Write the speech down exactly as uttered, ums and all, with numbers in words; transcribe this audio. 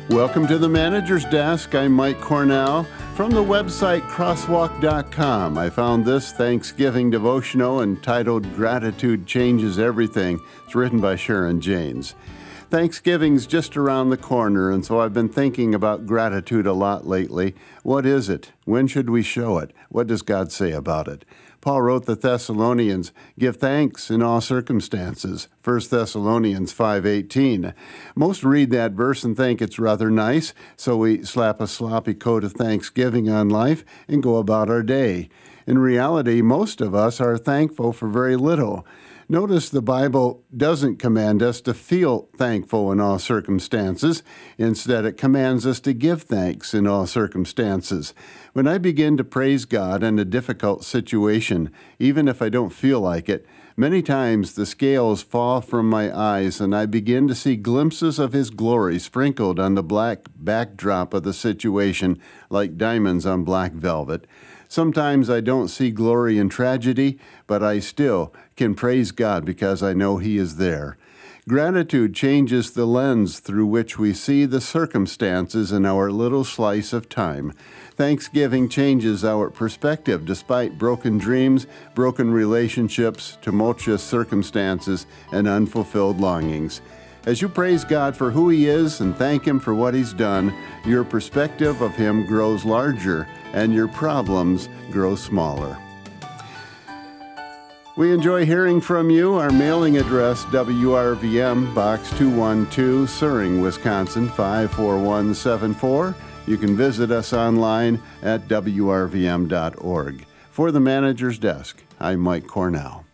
Welcome to the Manager's Desk. I'm Mike Cornell from the website crosswalk dot com. I found this Thanksgiving devotional entitled Gratitude Changes Everything. It's written by Sharon Janes. Thanksgiving's just around the corner, and so I've been thinking about gratitude a lot lately. What is it? When should we show it? What does God say about it? Paul wrote the Thessalonians, give thanks in all circumstances, First Thessalonians five eighteen. Most read that verse and think it's rather nice, so we slap a sloppy coat of thanksgiving on life and go about our day. In reality, most of us are thankful for very little. Notice the Bible doesn't command us to feel thankful in all circumstances. Instead, it commands us to give thanks in all circumstances. When I begin to praise God in a difficult situation, even if I don't feel like it, many times the scales fall from my eyes and I begin to see glimpses of His glory sprinkled on the black backdrop of the situation like diamonds on black velvet. Sometimes I don't see glory in tragedy, but I still can praise God because I know He is there. Gratitude changes the lens through which we see the circumstances in our little slice of time. Thanksgiving changes our perspective despite broken dreams, broken relationships, tumultuous circumstances, and unfulfilled longings. As you praise God for who He is and thank Him for what He's done, your perspective of Him grows larger and your problems grow smaller. We enjoy hearing from you. Our mailing address, W R V M, Box two one two, Suring, Wisconsin, five four one seven four. You can visit us online at W R V M dot org. For the Manager's Desk, I'm Mike Cornell.